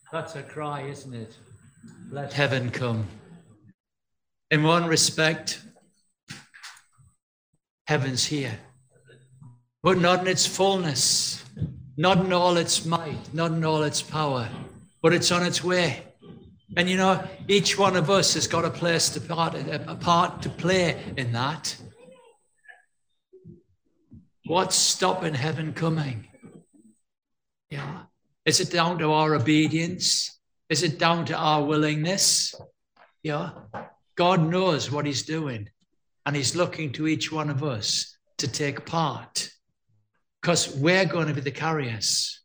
That's a cry, isn't it? Let heaven come. In one respect, heaven's here, but not in its fullness, not in all its might, not in all its power, but it's on its way. And you know, each one of us has got a part to play in that. What's stopping heaven coming? Yeah. Is it down to our obedience? Is it down to our willingness? Yeah. God knows what he's doing, and he's looking to each one of us to take part, because we're going to be the carriers.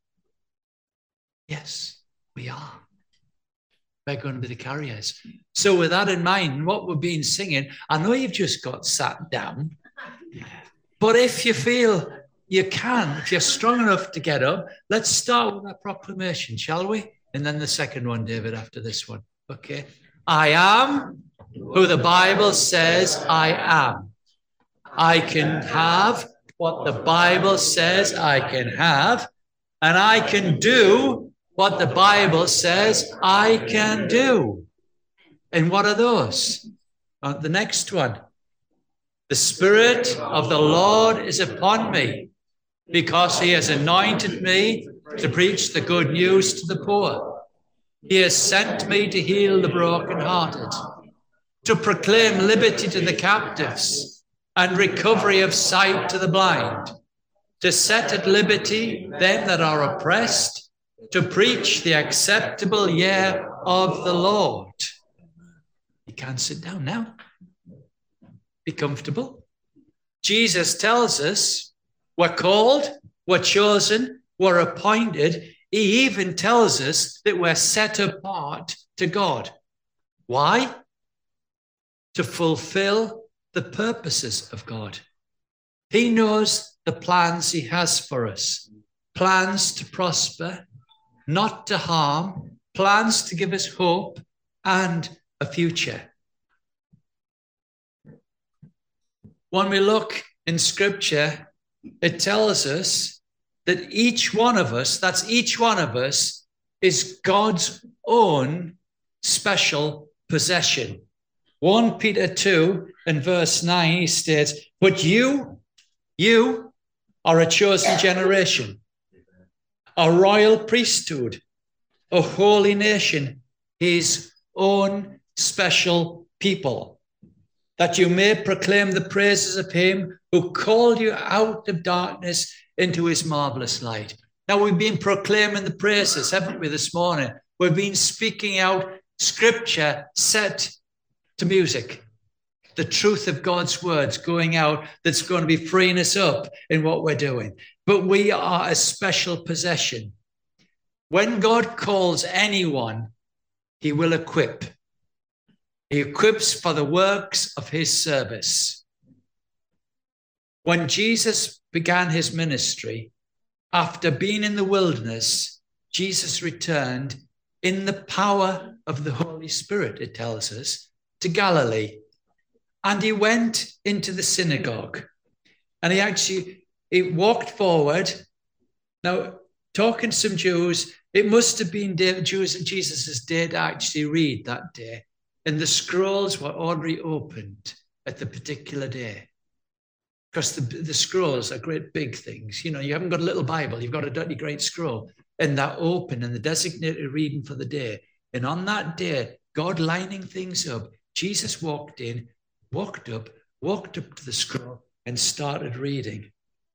Yes, we are. We're going to be the carriers. So with that in mind, what we've been singing, I know you've just got sat down, but if you feel you can, if you're strong enough to get up, let's start with that proclamation, shall we? And then the second one, David, after this one. Okay. I am who the Bible says I am. I can have what the Bible says I can have, and I can do what the Bible says I can do. And what are those? The next one. The Spirit of the Lord is upon me, because he has anointed me to preach the good news to the poor. He has sent me to heal the brokenhearted, to proclaim liberty to the captives and recovery of sight to the blind, to set at liberty them that are oppressed, to preach the acceptable year of the Lord. You can't sit down now. Be comfortable. Jesus tells us we're called, we're chosen, we're appointed. He even tells us that we're set apart to God. Why? To fulfill the purposes of God. He knows the plans he has for us. Plans to prosper, not to harm, plans to give us hope and a future. When we look in Scripture, it tells us that each one of us, that's each one of us, is God's own special possession. 1 Peter 2 and verse 9, he states, but you are a chosen generation, a royal priesthood, a holy nation, his own special people, that you may proclaim the praises of him who called you out of darkness into his marvelous light. Now, we've been proclaiming the praises, haven't we, this morning? We've been speaking out Scripture set to music, the truth of God's words going out that's going to be freeing us up in what we're doing. But we are a special possession. When God calls anyone, he will equip. He equips for the works of his service. When Jesus began his ministry, after being in the wilderness, Jesus returned in the power of the Holy Spirit, it tells us, to Galilee. And he went into the synagogue. And he walked forward. Now, talking to some Jews, it must have been Jesus' day to actually read that day. And the scrolls were already opened at the particular day. Because the scrolls are great big things. You know, you haven't got a little Bible, you've got a dirty great scroll. And they're open and the designated reading for the day. And on that day, God lining things up, Jesus walked in, walked up to the scroll and started reading.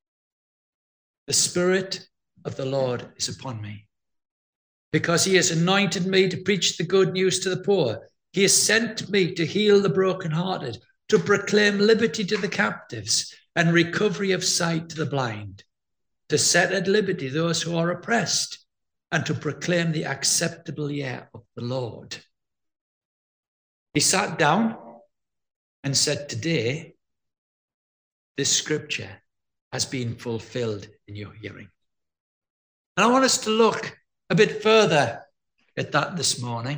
The Spirit of the Lord is upon me, because he has anointed me to preach the good news to the poor. He has sent me to heal the brokenhearted, to proclaim liberty to the captives and recovery of sight to the blind, to set at liberty those who are oppressed, and to proclaim the acceptable year of the Lord. He sat down and said, today, this scripture has been fulfilled in your hearing. And I want us to look a bit further at that this morning.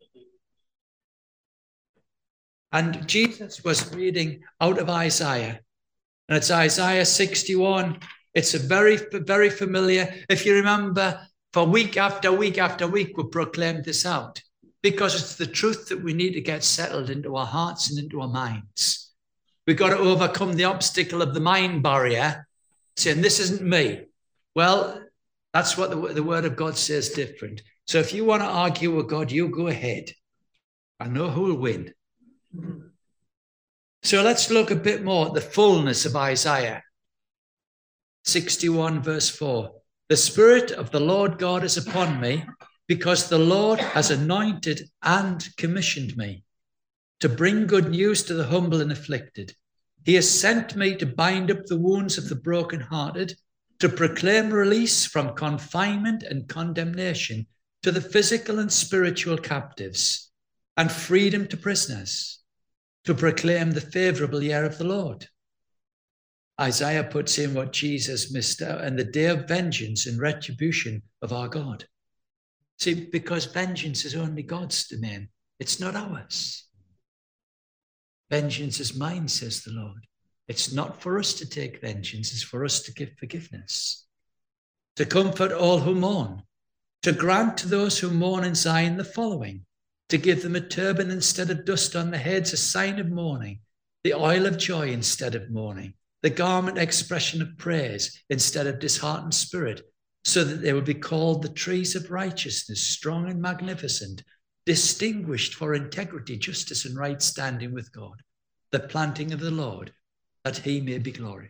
And Jesus was reading out of Isaiah. And it's Isaiah 61. It's a very, very familiar. If you remember for week after week after week, we proclaimed this out because it's the truth that we need to get settled into our hearts and into our minds. We've got to overcome the obstacle of the mind barrier, saying, this isn't me. Well, that's what the word of God says different. So if you want to argue with God, you go ahead. I know who will win. So let's look a bit more at the fullness of Isaiah 61 verse 4. The Spirit of the Lord God is upon me, because the Lord has anointed and commissioned me to bring good news to the humble and afflicted. He has sent me to bind up the wounds of the brokenhearted, to proclaim release from confinement and condemnation to the physical and spiritual captives, and freedom to prisoners, to proclaim the favorable year of the Lord. Isaiah puts in what Jesus missed out, and the day of vengeance and retribution of our God. See, because vengeance is only God's domain. It's not ours. Vengeance is mine, says the Lord. It's not for us to take vengeance. It's for us to give forgiveness. To comfort all who mourn. To grant to those who mourn in Zion the following. To give them a turban instead of dust on their heads, a sign of mourning. The oil of joy instead of mourning. The garment expression of praise instead of disheartened spirit, so that they will be called the trees of righteousness, strong and magnificent, distinguished for integrity, justice, and right standing with God, the planting of the Lord, that he may be glorified.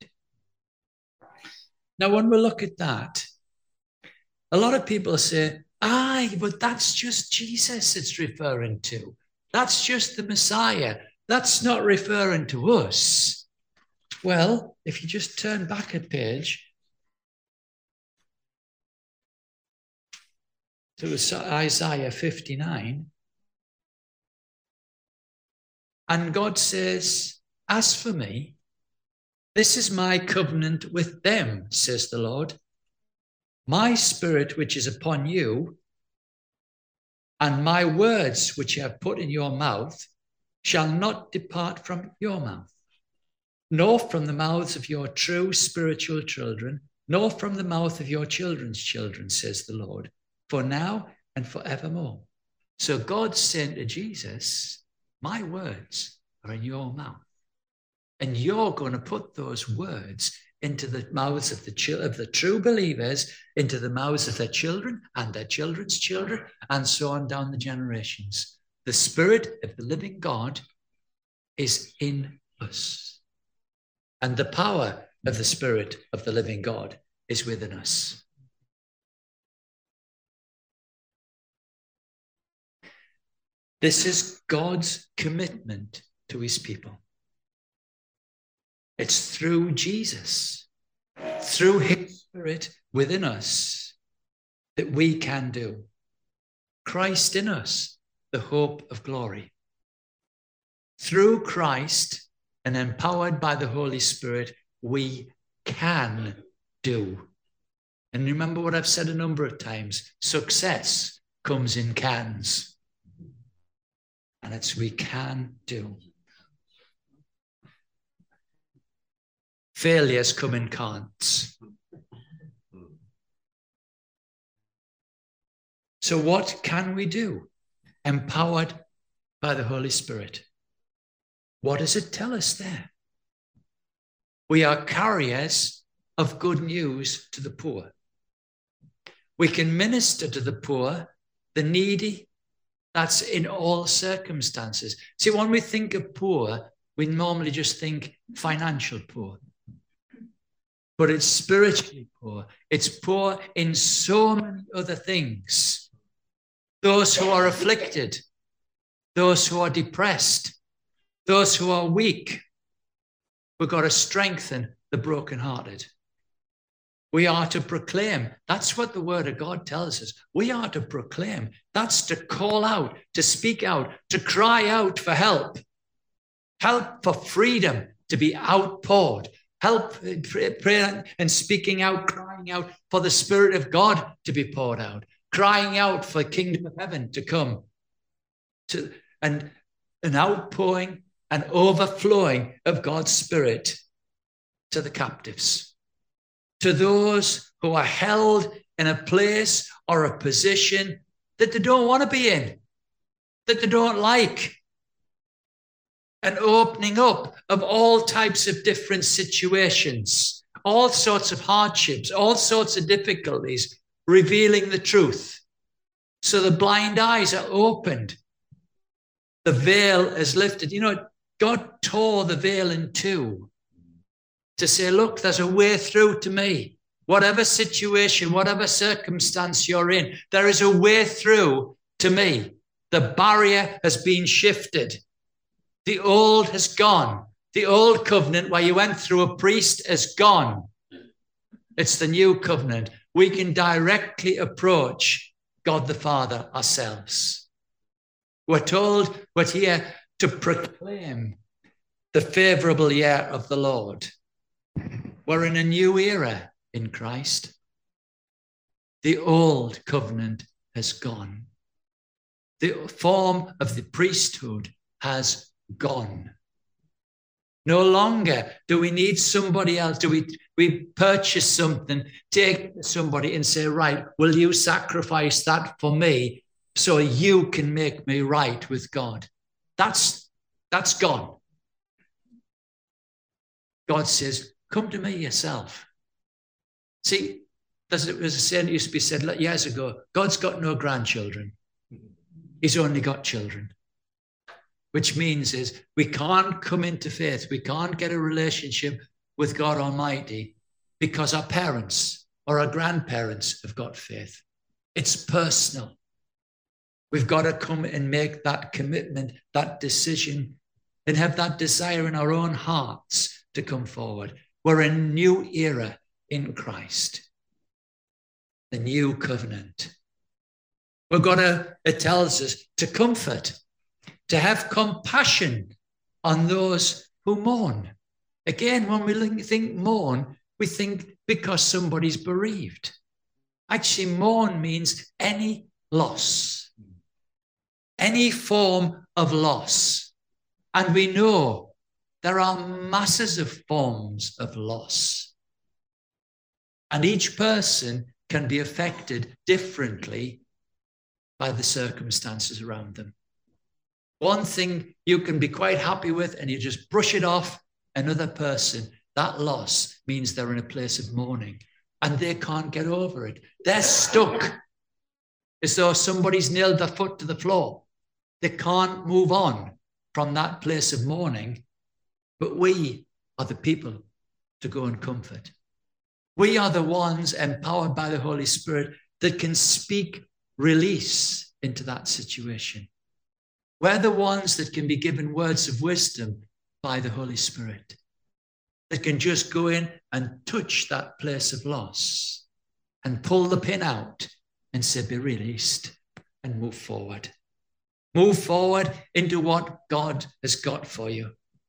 Now, when we look at that, a lot of people say, aye, but that's just Jesus it's referring to. That's just the Messiah. That's not referring to us. Well, if you just turn back a page to Isaiah 59, and God says, as for me, this is my covenant with them, says the Lord. My spirit which is upon you, and my words which I have put in your mouth, shall not depart from your mouth, nor from the mouths of your true spiritual children, nor from the mouth of your children's children, says the Lord, for now and forevermore. So God's saying to Jesus, my words are in your mouth. And you're going to put those words into the mouths of the true believers, into the mouths of their children and their children's children, and so on down the generations. The Spirit of the living God is in us. And the power of the Spirit of the living God is within us. This is God's commitment to his people. It's through Jesus, through his Spirit within us, that we can do. Christ in us, the hope of glory. Through Christ, and empowered by the Holy Spirit, we can do. And remember what I've said a number of times, success comes in cans. And it's we can do. Failures come in can'ts. So what can we do? Empowered by the Holy Spirit. What does it tell us there? We are carriers of good news to the poor. We can minister to the poor, the needy. That's in all circumstances. See, when we think of poor, we normally just think financial poor. But it's spiritually poor. It's poor in so many other things. Those who are afflicted, those who are depressed, those who are weak. We've got to strengthen the brokenhearted. We are to proclaim. That's what the word of God tells us. We are to proclaim. That's to call out, to speak out, to cry out for help. Help for freedom to be outpoured. Help prayer and speaking out, crying out for the Spirit of God to be poured out. Crying out for the kingdom of heaven to come. And an outpouring, an overflowing of God's Spirit to the captives. To those who are held in a place or a position that they don't want to be in, that they don't like. An opening up of all types of different situations, all sorts of hardships, all sorts of difficulties, revealing the truth. So the blind eyes are opened. The veil is lifted. You know, God tore the veil in two to say, look, there's a way through to me. Whatever situation, whatever circumstance you're in, there is a way through to me. The barrier has been shifted. The old has gone. The old covenant where you went through a priest is gone. It's the new covenant. We can directly approach God the Father ourselves. We're told we're here to proclaim the favorable year of the Lord. We're in a new era in Christ. The old covenant has gone. The form of the priesthood has gone. No longer do we need somebody else. Do we purchase something, take somebody and say, right, will you sacrifice that for me so you can make me right with God? That's gone. God says, come to me yourself. See, there's a saying that used to be said years ago, God's got no grandchildren. He's only got children. Which means is we can't come into faith. We can't get a relationship with God Almighty because our parents or our grandparents have got faith. It's personal. We've got to come and make that commitment, that decision, and have that desire in our own hearts to come forward. We're in a new era in Christ, the new covenant. It tells us to comfort, to have compassion on those who mourn. Again, when we think mourn, we think because somebody's bereaved. Actually, mourn means any loss, any form of loss. And we know there are masses of forms of loss. And each person can be affected differently by the circumstances around them. One thing you can be quite happy with and you just brush it off. Another person, that loss means they're in a place of mourning and they can't get over it. They're stuck as though somebody's nailed their foot to the floor. They can't move on from that place of mourning. But we are the people to go and comfort. We are the ones empowered by the Holy Spirit that can speak release into that situation. We're the ones that can be given words of wisdom by the Holy Spirit, that can just go in and touch that place of loss and pull the pin out and say, be released and move forward. Move forward into what God has got for you.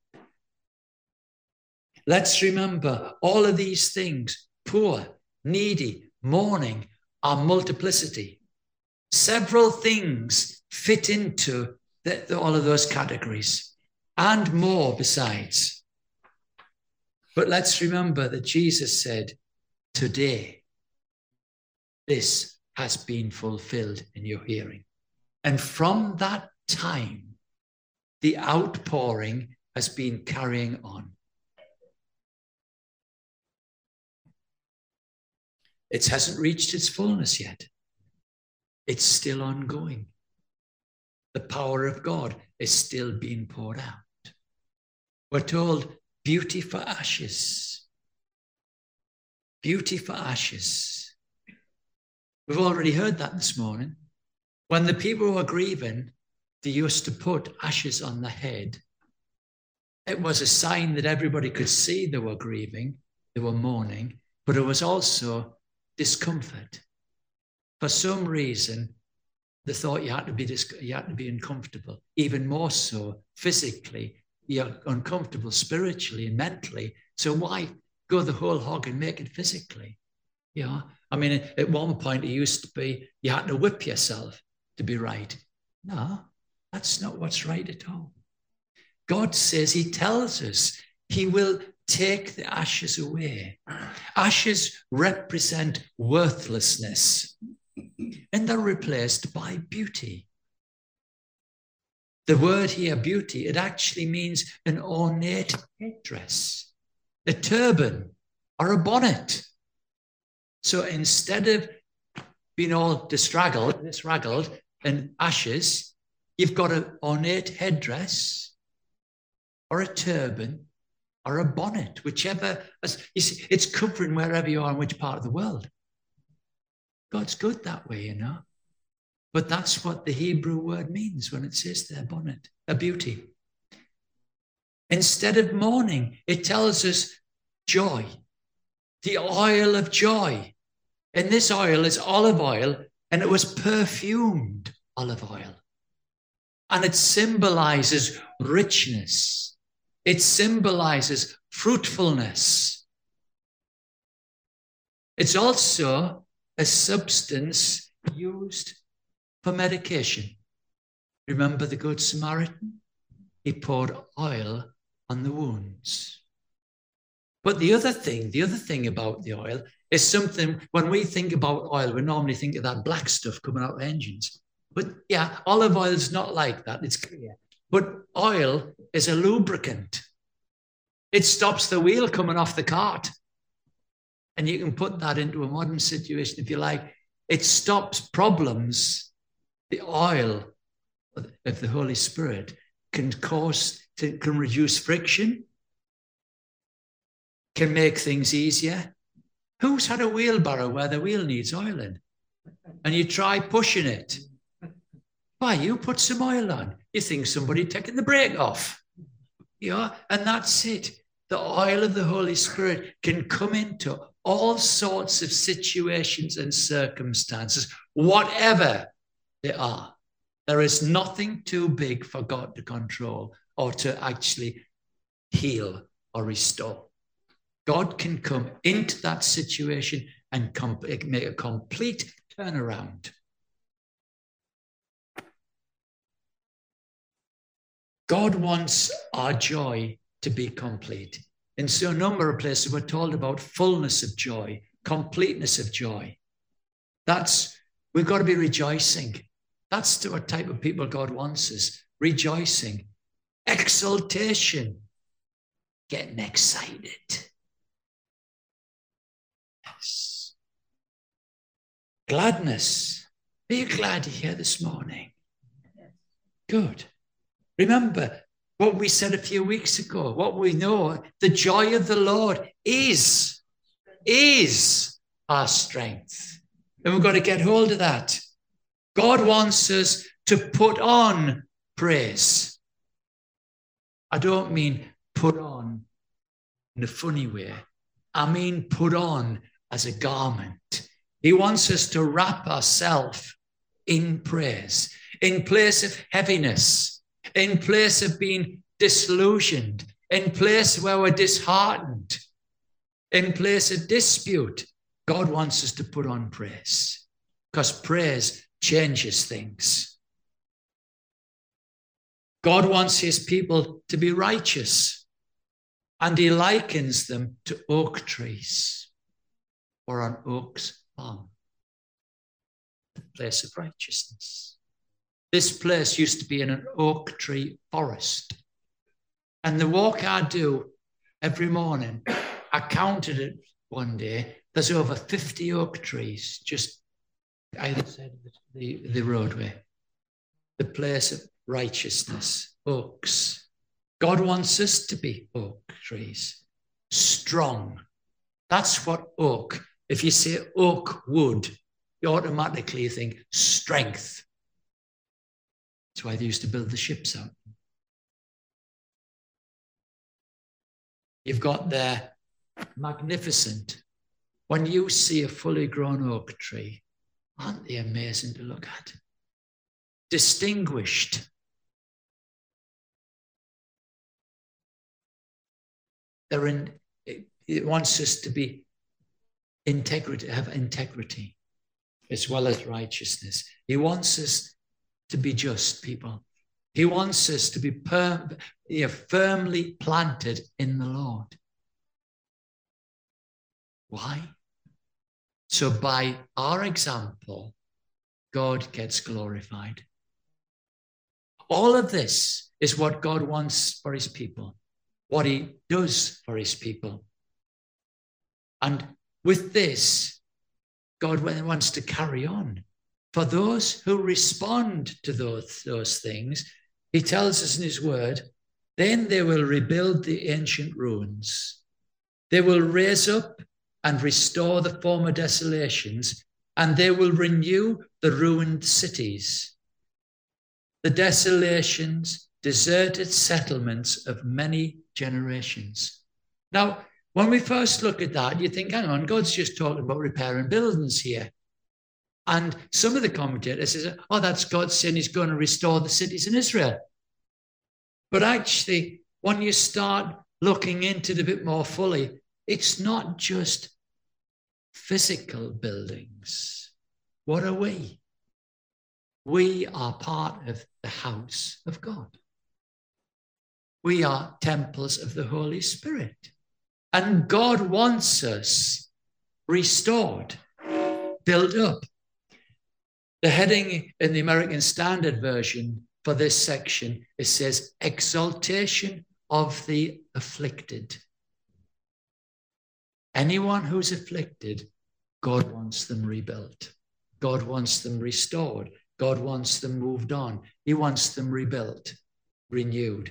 Let's remember all of these things, poor, needy, mourning, are multiplicity. Several things fit into all of those categories and more besides. But let's remember that Jesus said, today, this has been fulfilled in your hearing. And from that time, the outpouring has been carrying on. It hasn't reached its fullness yet. It's still ongoing. The power of God is still being poured out. We're told, beauty for ashes. Beauty for ashes. We've already heard that this morning. When the people were grieving, they used to put ashes on the head. It was a sign that everybody could see they were grieving, they were mourning, but it was also discomfort. For some reason, they thought you had to be uncomfortable, even more so physically. You're uncomfortable spiritually and mentally. So why go the whole hog and make it physically? Yeah. I mean, at one point it used to be you had to whip yourself to be right. No, that's not what's right at all. God says, he tells us he will take the ashes away. Ashes represent worthlessness, and they're replaced by beauty. The word here, beauty, it actually means an ornate headdress, a turban, or a bonnet. So instead of being all disraggled and ashes, you've got an ornate headdress or a turban or a bonnet, whichever. You see, it's covering wherever you are in which part of the world. God's good that way, you know. But that's what the Hebrew word means when it says there, bonnet, a beauty. Instead of mourning, it tells us joy, the oil of joy. And this oil is olive oil, and it was perfumed olive oil. And it symbolizes richness. It symbolizes fruitfulness. It's also a substance used for medication. Remember the Good Samaritan? He poured oil on the wounds. But the other thing about the oil is something, when we think about oil, we normally think of that black stuff coming out of engines. But yeah, olive oil is not like that. It's clear. But oil is a lubricant. It stops the wheel coming off the cart. And you can put that into a modern situation if you like. It stops problems. The oil of the Holy Spirit can reduce friction, can make things easier. Who's had a wheelbarrow where the wheel needs oil in? And you try pushing it. Why, you put some oil on. You think somebody taking the brake off. Yeah, and that's it. The oil of the Holy Spirit can come into all sorts of situations and circumstances, whatever they are. There is nothing too big for God to control or to actually heal or restore. God can come into that situation and make a complete turnaround. God wants our joy to be complete. In so a number of places, we're told about fullness of joy, completeness of joy. We've got to be rejoicing. That's the type of people God wants us. Rejoicing, exultation, getting excited. Yes. Gladness. Are you glad you're here this morning? Good. Remember what we said a few weeks ago, what we know, the joy of the Lord is our strength. And we've got to get hold of that. God wants us to put on praise. I don't mean put on in a funny way. I mean put on as a garment. He wants us to wrap ourselves in praise, in place of heaviness, in place of being disillusioned, in place where we're disheartened, in place of dispute. God wants us to put on praise, because praise changes things. God wants his people to be righteous, and he likens them to oak trees or an oak's farm, the place of righteousness. This place used to be in an oak tree forest. And the walk I do every morning, I counted it one day, there's over 50 oak trees just either side of the roadway. The place of righteousness, oaks. God wants us to be oak trees, strong. That's what oak, if you say oak wood, you automatically think strength. That's why they used to build the ships out. You've got there magnificent. When you see a fully grown oak tree, aren't they amazing to look at? Distinguished. It wants us to be integrity, have integrity as well as righteousness. He wants us to be just people. He wants us to be firmly planted in the Lord. Why? So by our example, God gets glorified. All of this is what God wants for his people, what he does for his people. And with this, God wants to carry on. For those who respond to those things, he tells us in his word, then they will rebuild the ancient ruins. They will raise up and restore the former desolations, and they will renew the ruined cities, the desolations, deserted settlements of many generations. Now, when we first look at that, you think, hang on, God's just talking about repairing buildings here. And some of the commentators say, oh, that's God saying he's going to restore the cities in Israel. But actually, when you start looking into it a bit more fully, it's not just physical buildings. What are we? We are part of the house of God. We are temples of the Holy Spirit. And God wants us restored, built up. The heading in the American Standard Version for this section, it says, exaltation of the afflicted. Anyone who's afflicted, God wants them rebuilt. God wants them restored. God wants them moved on. He wants them rebuilt, renewed.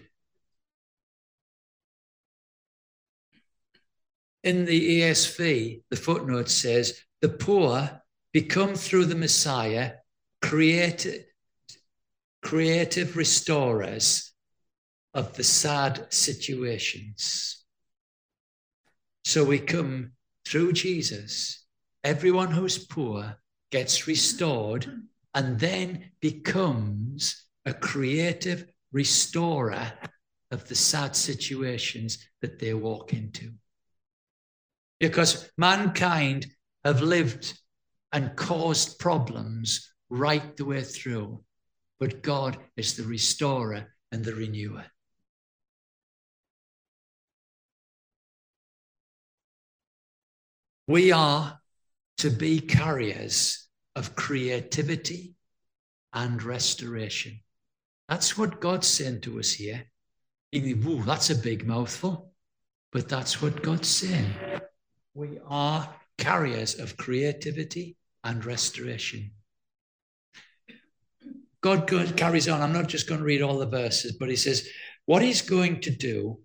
In the ESV, the footnote says, the poor become through the Messiah creative restorers of the sad situations. So we come through Jesus. Everyone who's poor gets restored and then becomes a creative restorer of the sad situations that they walk into. Because mankind have lived and caused problems right the way through. But God is the restorer and the renewer. We are to be carriers of creativity and restoration. That's what God's saying to us here. You think, whoa, that's a big mouthful. But that's what God's saying. We are carriers of creativity and restoration. God carries on. I'm not just going to read all the verses, but he says, what he's going to do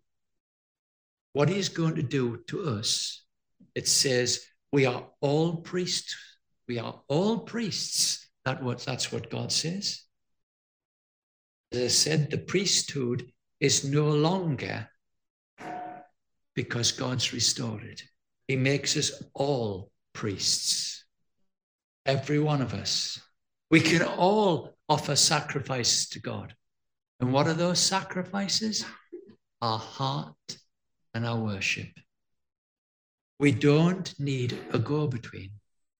to us, it says, we are all priests. We are all priests. That's what God says. As I said, the priesthood is no longer because God's restored it. He makes us all priests. Every one of us. We can all offer sacrifices to God. And what are those sacrifices? Our heart and our worship. We don't need a go-between.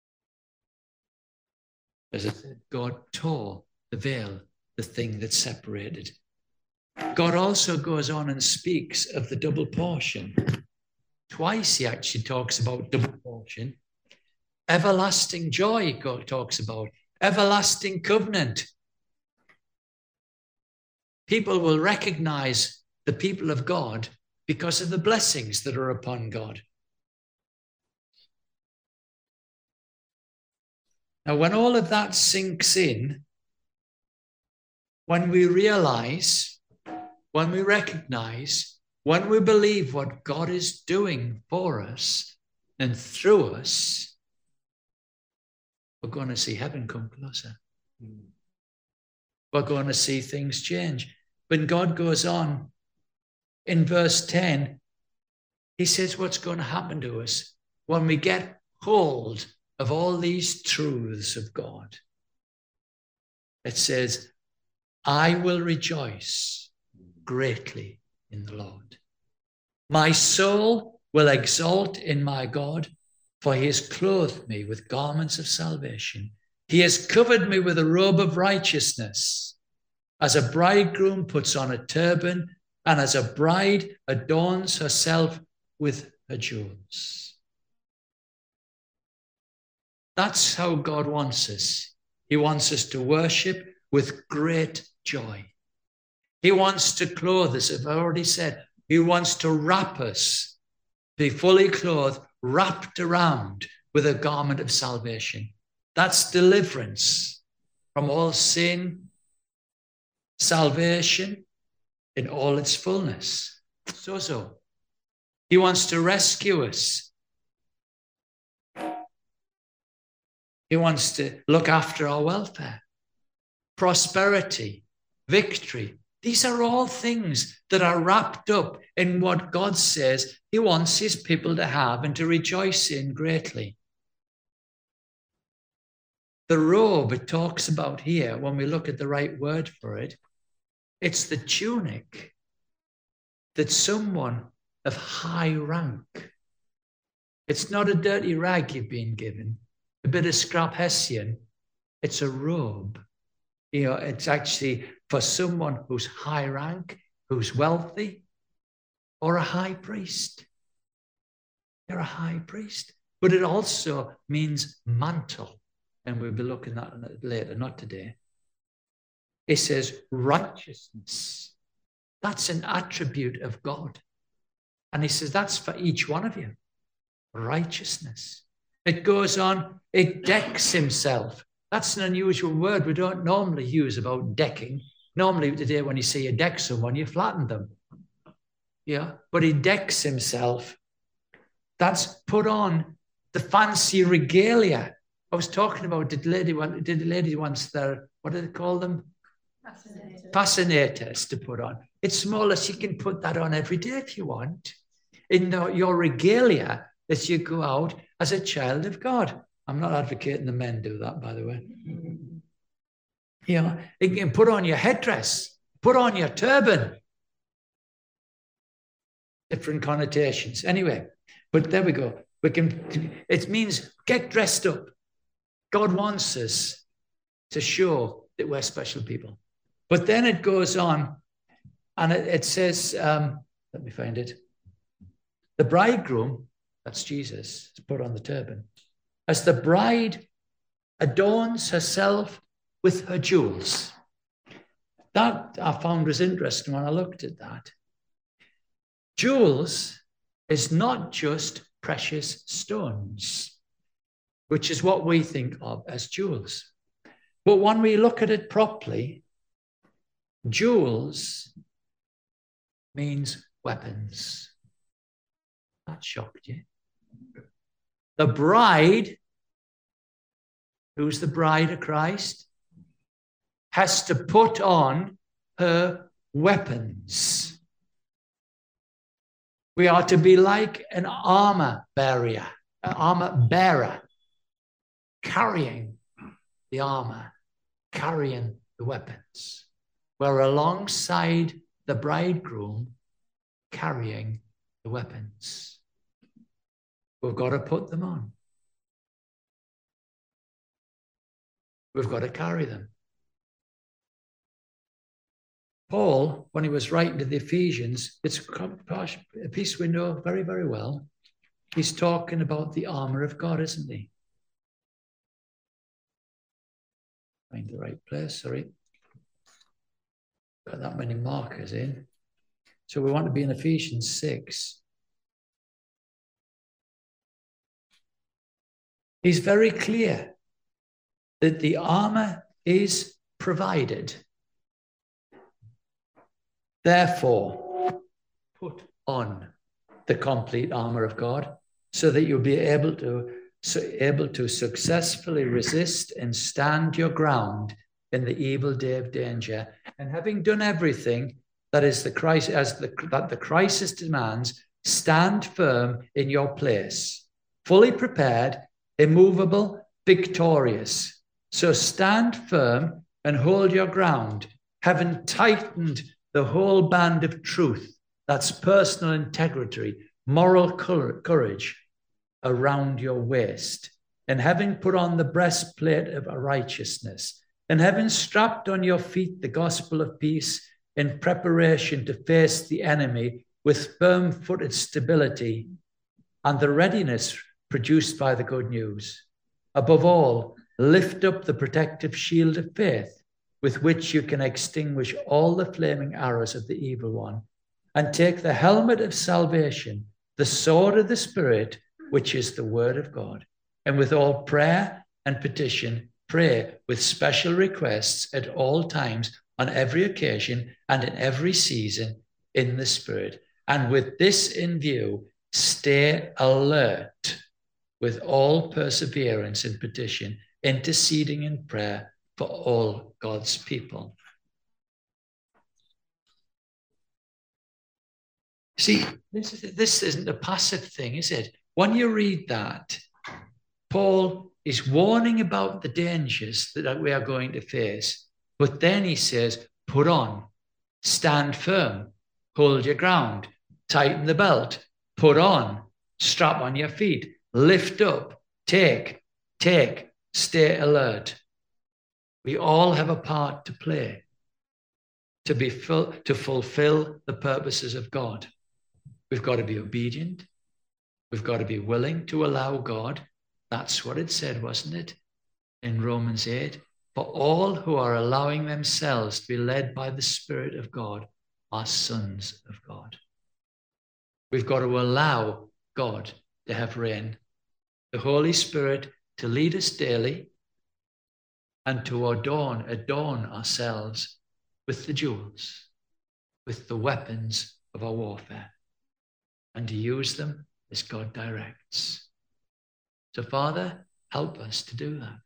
As I said, God tore the veil, the thing that separated. God also goes on and speaks of the double portion. Twice he actually talks about double portion. Everlasting joy, God talks about. Everlasting covenant. People will recognize the people of God because of the blessings that are upon God. Now, when all of that sinks in, when we realize, when we recognize, when we believe what God is doing for us and through us, we're going to see heaven come closer. We're going to see things change. When God goes on in verse 10, he says what's going to happen to us when we get hold of all these truths of God. It says, I will rejoice greatly in the Lord. My soul will exalt in my God, for he has clothed me with garments of salvation. He has covered me with a robe of righteousness, as a bridegroom puts on a turban, and as a bride adorns herself with her jewels. That's how God wants us. He wants us to worship with great joy. He wants to clothe us, as I've already said. He wants to wrap us, be fully clothed, wrapped around with a garment of salvation. That's deliverance from all sin, salvation in all its fullness. So. He wants to rescue us. He wants to look after our welfare, prosperity, victory. These are all things that are wrapped up in what God says he wants his people to have and to rejoice in greatly. The robe it talks about here, when we look at the right word for it, it's the tunic that someone of high rank. It's not a dirty rag you've been given, a bit of scrap hessian. It's a robe. It's actually for someone who's high rank, who's wealthy, or a high priest. You're a high priest. But it also means mantle. And we'll be looking at that later, not today. It says righteousness. That's an attribute of God. And he says, that's for each one of you. Righteousness. It goes on, it decks himself. That's an unusual word we don't normally use about decking. Normally today when you say you deck someone, you flatten them. Yeah, but he decks himself. That's put on the fancy regalia. I was talking about, did the lady once there, what do they call them? Fascinators to put on. It's smallest, you can put that on every day if you want. In your regalia as you go out as a child of God. I'm not advocating the men do that, by the way. You can put on your headdress, put on your turban. Different connotations. Anyway, but there we go. It means get dressed up. God wants us to show that we're special people. But then it goes on and it says, let me find it. The bridegroom, that's Jesus, is put on the turban. As the bride adorns herself with her jewels. That I found was interesting when I looked at that. Jewels is not just precious stones, which is what we think of as jewels. But when we look at it properly, jewels means weapons. That shocked you. The bride, who's the bride of Christ, has to put on her weapons. We are to be like an armor bearer, carrying the armor, carrying the weapons. We're alongside the bridegroom, carrying the weapons. We've got to put them on. We've got to carry them. Paul, when he was writing to the Ephesians, it's a piece we know very, very well. He's talking about the armor of God, isn't he? Find the right place, sorry. Got that many markers in. So we want to be in Ephesians 6. He's very clear that the armor is provided. Therefore, put on the complete armor of God so that you'll be able to successfully resist and stand your ground in the evil day of danger. And having done everything that is the crisis demands, stand firm in your place, fully prepared, immovable, victorious. So stand firm and hold your ground, having tightened the whole band of truth, that's personal integrity, moral courage, around your waist, and having put on the breastplate of righteousness, and having strapped on your feet the gospel of peace in preparation to face the enemy with firm-footed stability and the readiness produced by the good news. Above all, lift up the protective shield of faith, with which you can extinguish all the flaming arrows of the evil one, and take the helmet of salvation, the sword of the Spirit, which is the word of God. And with all prayer and petition, pray with special requests at all times, on every occasion, and in every season in the Spirit. And with this in view, stay alert with all perseverance and petition, interceding in prayer for all God's people. See, this isn't a passive thing, is it? When you read that, Paul is warning about the dangers that we are going to face. But then he says, put on, stand firm, hold your ground, tighten the belt, put on, strap on your feet, lift up, take, stay alert. We all have a part to play to fulfill the purposes of God. We've got to be obedient. We've got to be willing to allow God. That's what it said, wasn't it? In Romans 8, for all who are allowing themselves to be led by the Spirit of God are sons of God. We've got to allow God to have reign, the Holy Spirit to lead us daily, and to adorn ourselves with the jewels, with the weapons of our warfare, and to use them as God directs. So, Father, help us to do that.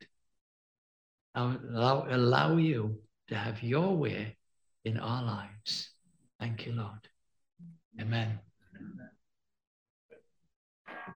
Allow you to have your way in our lives. Thank you, Lord. Amen.